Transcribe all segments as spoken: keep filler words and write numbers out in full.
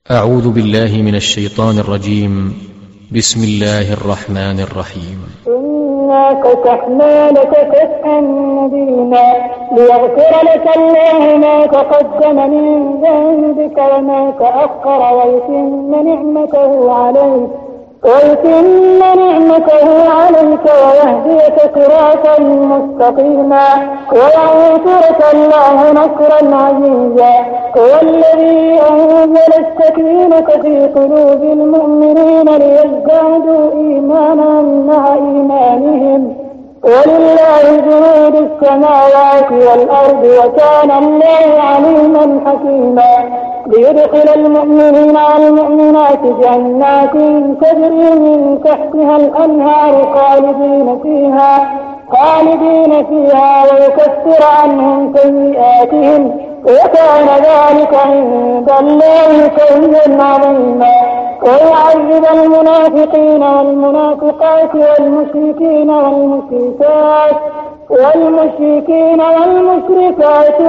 أعوذ بالله من الشيطان الرجيم. بسم الله الرحمن الرحيم. إنا فتحنا لك فتحا مبينا ليغفر لك الله ما تقدم من ذنبك وما تأخر ويتم نعمته عليك ويتم نعمته عليك ويهديك صراطا مستقيما وينصرك الله نصرا عزيزا. هو الذي أنزل السكينة في قلوب المؤمنين ليزدادوا إيمانا مع إيمانهم ولله جنود السماوات والأرض وكان الله عليما حكيما. ليدخل المؤمنين والمؤمنات جنات تجري من تحتها الأنهار خالدين فيها خالدين فيها ويكفر عنهم سيئاتهم وكان ذلك عند الله فوزا عظيما. ويعذب المنافقين والمنافقات والمشركين والمشركات والمشركين والمشركات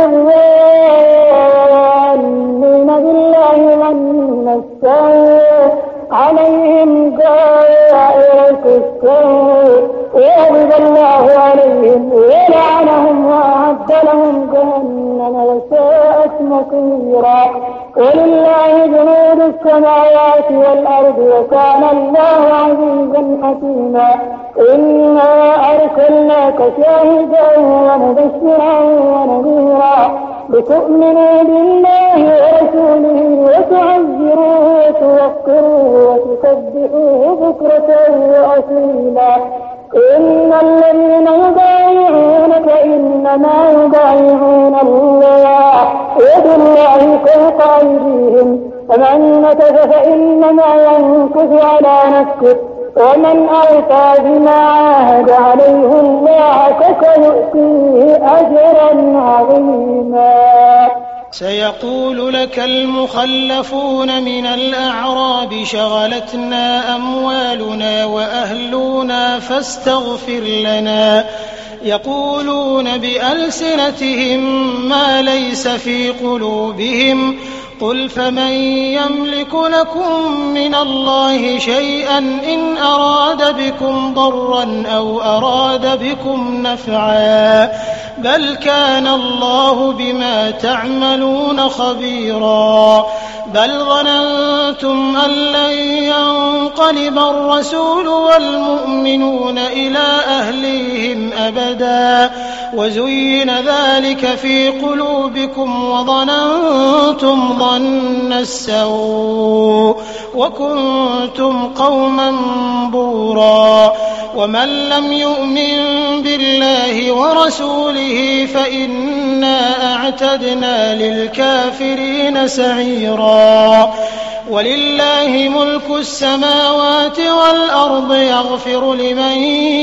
الظانين بالله ظن السوء عليهم دائرة السوء وغضب الله عليهم ولعنهم وأعد لهم جهنم وساءت مصيرا. ولله جنود السماوات والأرض وكان الله عزيزا حكيما. إنا أرسلناك شاهدا ومبشرا ونذيرا لتؤمنوا بالله ورسوله وتعزروه وتوقروه وتسبحوه بكرة وأصيلا. إن الذين يبايعونك إنما يبايعون الله يد الله فوق أيديهم فمن نكث فإنما ينكث على نفسه ومن أوفى بما عاهد عليه الله فسيؤتيه أجرا عظيما. سيقول لك المخلفون من الأعراب شغلتنا أموالنا وأهلنا فاستغفر لنا يقولون بألسنتهم ما ليس في قلوبهم قل فمن يملك لكم من الله شيئا إن أراد بكم ضرا أو أراد بكم نفعا بل كان الله بما تعملون خبيرا. بل ظننتم أن لن ينقلب الرسول والمؤمنون إلى أهليهم أبدا وزين ذلك في قلوبكم وظننتم ظن السوء وكنتم قوما بورا. ومن لم يؤمن بالله ورسوله فإنا أعتدنا للكافرين سعيرا. ولله ملك السماوات والأرض يغفر لمن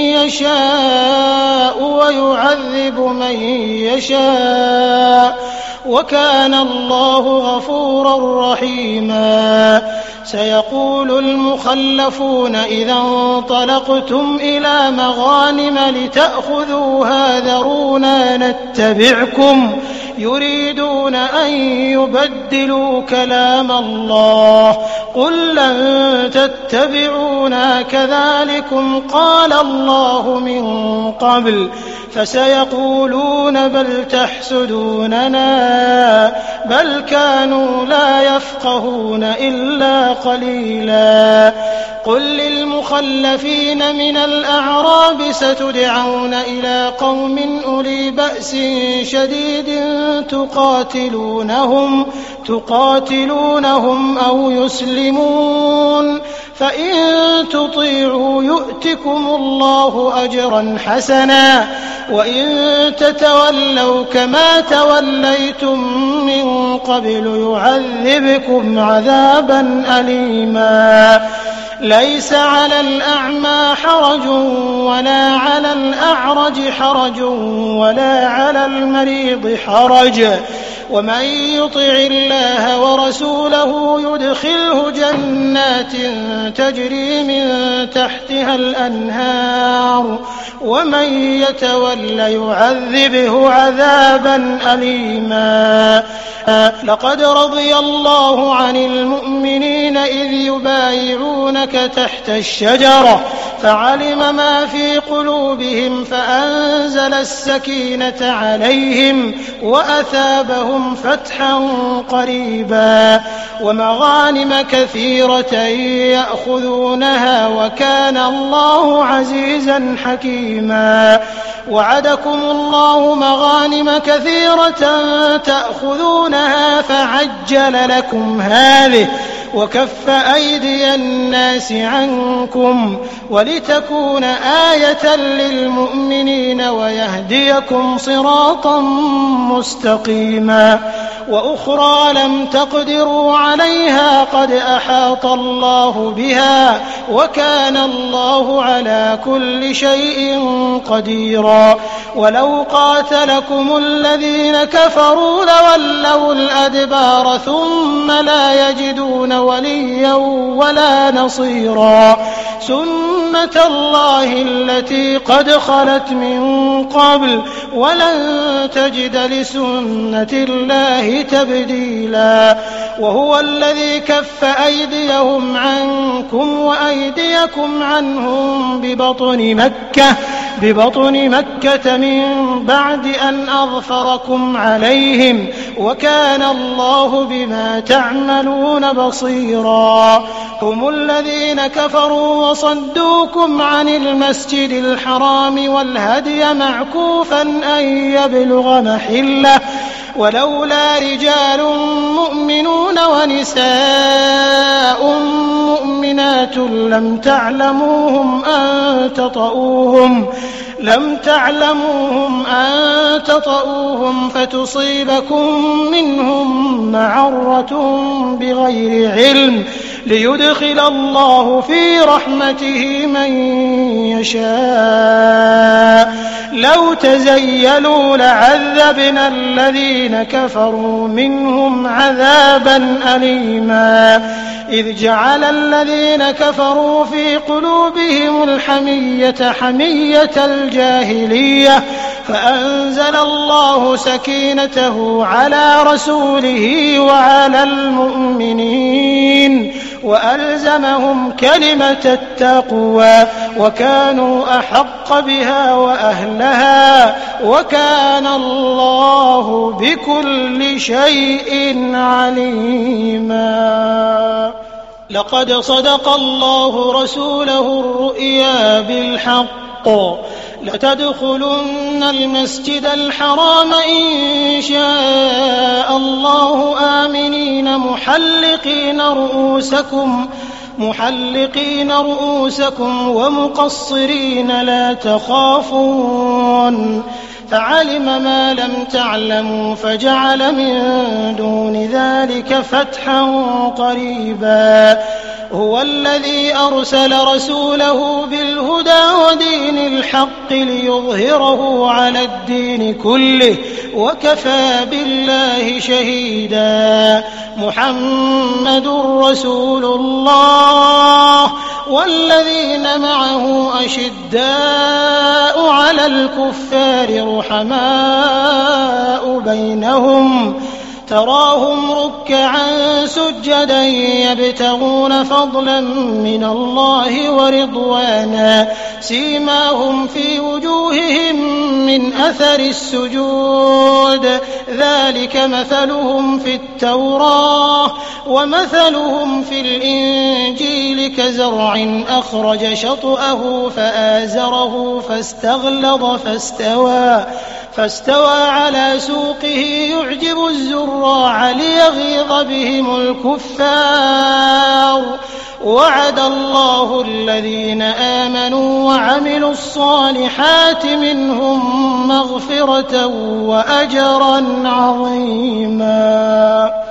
يشاء ويعذب من يشاء وكان الله غفورا رحيما. سيقول المخلفون إذا انطلقتم إلى مغانم لتأخذوها ذرونا نتبعكم يريدون أن يبدلوا كلام الله قل لن تتبعونا كذلكم قال الله من قبل فسيقولون بل تحسدوننا بل كانوا لا يفقهون إلا قليلا. قل للمخلفين من الأعراب ستدعون إلى قوم أولي بأس شديد تقاتلونهم تقاتلونهم أو يسلمون فإن تطيعوا يؤتكم الله أجرا حسنا وإن تتولوا كما توليتم من قبل يعذبكم عذابا أليما. ليس على الأعمى حرج ولا على الأعرج حرج ولا على المريض حرج ومن يطع الله ورسوله يدخله جنات تجري من تحتها الأنهار ومن يتول يعذبه عذابا أليما. لقد رضي الله عن المؤمنين إذ يبايعونك تحت الشجرة فعلم ما في قلوبهم فأنزل السكينة عليهم وأثابهم فتحا قريبا ومغانم كثيرة يأخذونها وكان الله عزيزا حكيما. وعدكم الله مغانم كثيرة تأخذونها فعجل لكم هذه وكف أيدي الناس عنكم ولتكون آية للمؤمنين ويهديكم صراطا مستقيما. وأخرى لم تقدروا عليها قد أحاط الله بها وكان الله على كل شيء قديرا. ولو قاتلكم الذين كفروا لولوا الأدبار ثم لا يجدون وليا ولا نصيرا. سنة الله التي قد خلت من قبل ولن تجد لسنة الله تبديلا. وهو الذي كف أيديهم عنكم وأيديكم عنهم ببطن مكة ببطن مكة من بعد أن أظفركم عليهم وكان الله بما تعملون بصيرا. هم الذين كفروا وصدوكم عن المسجد الحرام والهدي معكوفا أن يبلغ محله ولولا رجال مؤمنون ونساء مؤمنات لم تعلموهم أن تطؤوهم لم تعلموهم أن تطؤوهم فتصيبكم منهم معرة بغير علم ليدخل الله في رحمته من يشاء. لو تزيلوا لعذبنا الذين كفروا منهم عذابا أليما. إذ جعل الذين كفروا في قلوبهم الحمية حمية الجاهلية فأنزل الله سكينته على رسوله وعلى المؤمنين وألزمهم كلمة التقوى وكانوا أحق بها وأهلها وكان الله بكل شيء عليما. لقد صدق الله رسوله الرؤيا بالحق لتدخلن المسجد الحرام إن شاء الله آمنين محلقين رؤوسكم محلقين رؤوسكم ومقصرين لا تخافون فعلم ما لم تعلموا فجعل من دون ذلك فتحا قريبا. هو الذي أرسل رسوله بالهدى ودين الحق ليظهره على الدين كله وكفى بالله شهيدا. محمد رسول الله والذين معه أشداء على الكفار رحماء بينهم تراهم ركعا سجدا يبتغون فضلا من الله ورضوانا سيماهم في وجوههم من أثر السجود ذلك مثلهم في التوراة ومثلهم في الإنجيل كزرع أخرج شطأه فآزره فاستغلظ فاستوى فاستوى على سوقه يعجب الزراع ليغيظ بهم الكفار. وعد الله الذين آمنوا وعملوا الصالحات منهم مغفرة وأجرا عظيما.